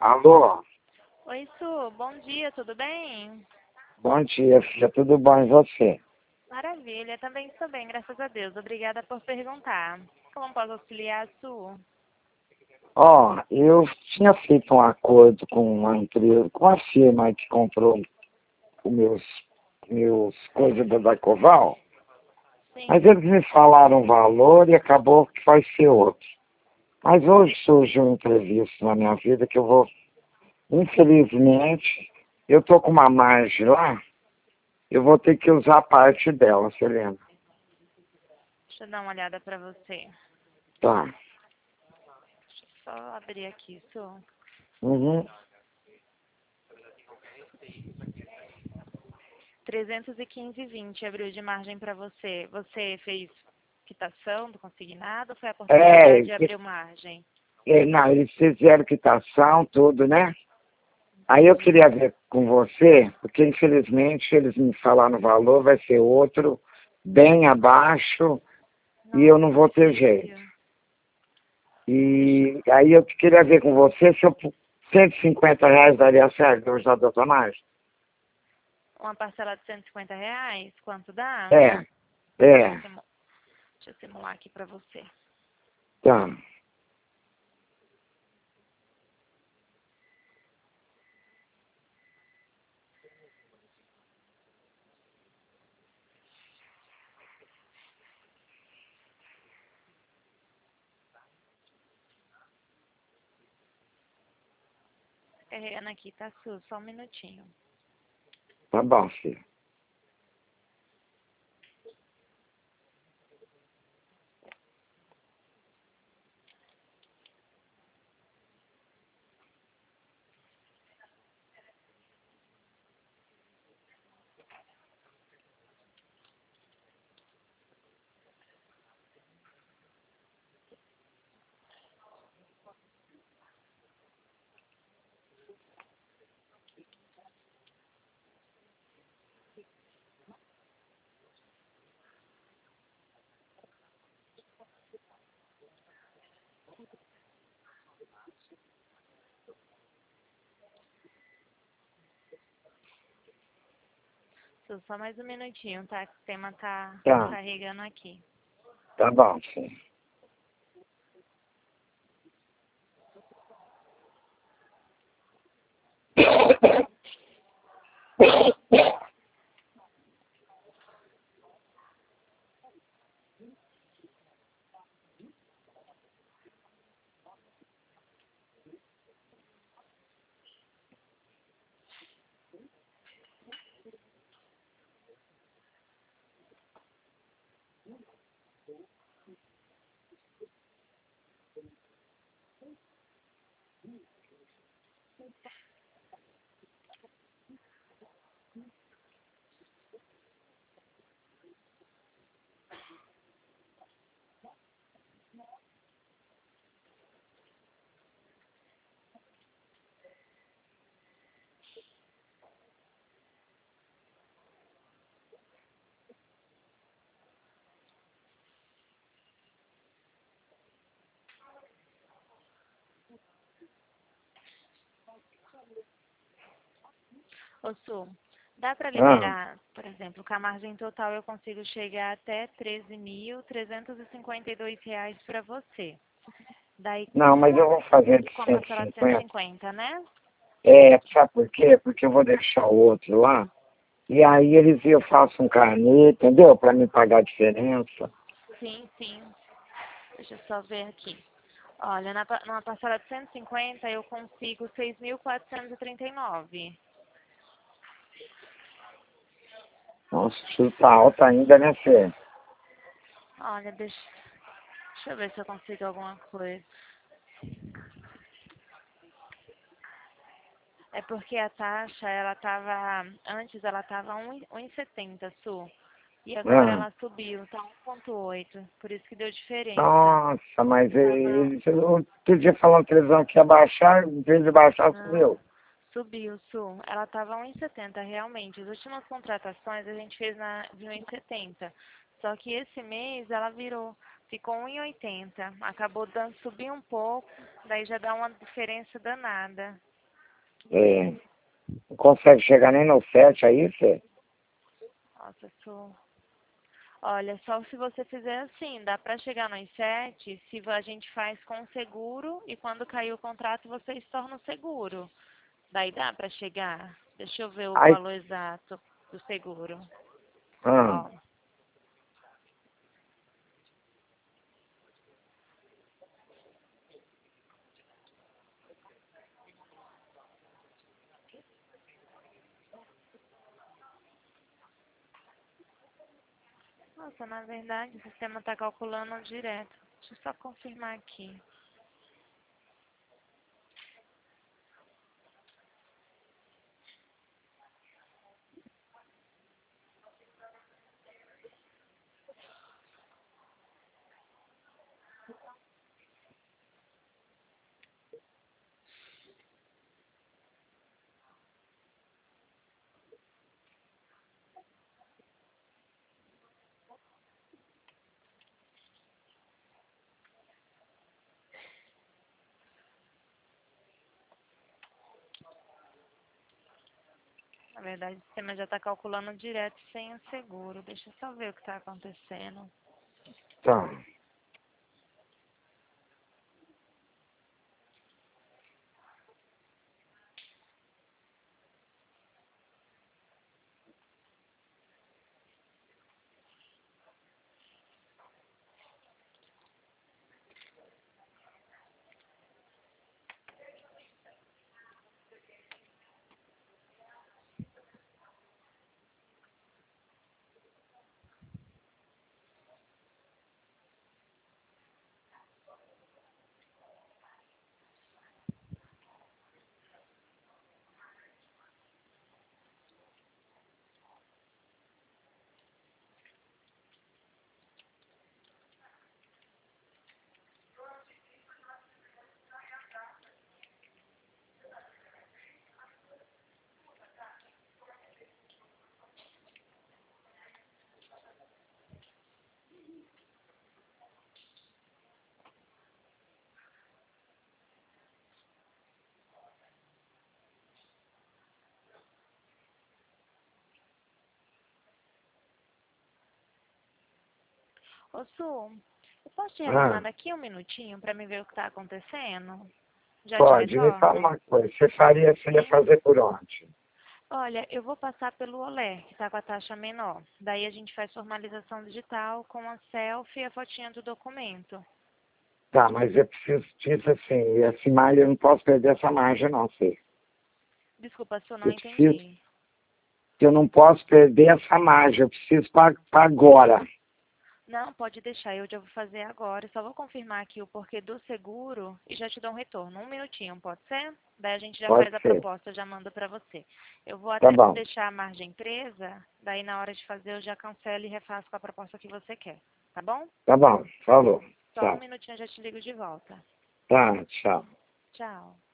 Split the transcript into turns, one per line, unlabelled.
Alô,
Oi, Su, bom dia, tudo bem?
bom dia, filha, tudo bom e você?
Maravilha, também estou bem, graças a Deus. Obrigada por perguntar. Como posso auxiliar, Su?
Ó, eu tinha feito um acordo com uma empresa, com a firma que comprou os meus coisas da Coval, mas
Sim.
eles me falaram um valor e acabou que vai ser outro. Mas hoje surgiu um imprevisto na minha vida que eu vou, infelizmente, eu tô com uma margem lá, eu vou ter que usar parte dela, você lembra?
Deixa eu dar uma olhada para você.
Tá.
Deixa eu só abrir aqui, Su.
Uhum.
315,20 abriu de margem para você. Você fez quitação do consignado ou foi a
É,
portabilidade e abriu margem?
não, eles fizeram quitação, tudo, né? Aí eu queria ver com você, porque infelizmente eles me falaram o valor, vai ser outro, bem abaixo, e eu
Nossa,
não
que
vou ter jeito.
difícil. Deixa
E aí eu queria ver com você se eu, R$ 150 daria certo, eu já dou mais.
uma parcela de R$ 150, quanto dá?
É,
Deixa eu,
é,
deixa eu simular aqui para você.
tá.
Carregando aqui, tá, Su? Só um minutinho.
Tá bom, filho.
Su, só mais um minutinho, tá? Que o tema tá
Tá,
carregando aqui.
tá bom, filho.
Ô, Su, dá para
Ah,
liberar, por exemplo, com a margem total eu consigo chegar até R$ 13.352 para você. Daí
não, mas eu vou fazer de
com a
cento e
parcela de cento e
cinquenta.
cinquenta, né?
É, sabe por quê? Porque eu vou deixar o outro lá. E aí eu faço um carnê, entendeu? Para me pagar a diferença.
Sim, sim. Deixa eu só ver aqui. Olha, numa parcela de 150 eu consigo 6.439.
Nossa, isso tá alto ainda, né, Fê?
Olha, deixa eu ver se eu consigo alguma coisa. É porque a taxa, antes ela tava 1,70, Su. E agora
Ah,
ela subiu, tá 1,8. Por isso que deu diferença.
nossa, mas
Tava,
eles outro dia falando na televisão que ia baixar, em vez de baixar,
não,
subiu.
subiu, Su. Ela tava 1,70 realmente. As últimas contratações a gente fez de 1,70. Só que esse mês ela ficou 1,80. Acabou dando subir um pouco, daí já dá uma diferença danada.
É, não consegue chegar nem no 7 aí, Fê?
Nossa, olha, só se você fizer assim, dá pra chegar nos 7 se a gente faz com seguro e quando cair o contrato vocês tornam seguro. Daí dá pra chegar. Deixa eu ver o
Aí,
valor exato do seguro.
ah,
Ó, nossa, na verdade o sistema tá calculando direto. Deixa eu só confirmar aqui. Na verdade, o sistema já está calculando direto sem o seguro. Deixa eu só ver o que está acontecendo.
tá.
Ô, Su, eu posso te retornar
Ah,
daqui um minutinho para me ver o que está acontecendo? Já te
pode, me fala
retorno?
uma coisa. Você ia
Sim.
fazer por onde?
Olha, eu vou passar pelo Olé, que está com a taxa menor. Daí a gente faz formalização digital com a selfie e a fotinha do documento.
Tá, mas eu preciso disso assim, e essa imagem, eu não posso perder essa margem não, Fê.
Desculpa, Su, não
Eu preciso,
entendi.
eu não posso perder essa margem, eu preciso para agora.
Não, pode deixar, eu já vou fazer agora. Só vou confirmar aqui o porquê do seguro e já te dou um retorno. Um minutinho, pode ser? Daí a gente já
Pode
faz a
ser.
proposta, já mando para você. Eu vou
Tá
até
bom,
deixar a margem presa, daí na hora de fazer eu já cancelo e refaço com a proposta que você quer. Tá bom?
tá bom, falou.
Só um
Tchau.
minutinho eu já te ligo de volta.
Tá, tchau.
Tchau.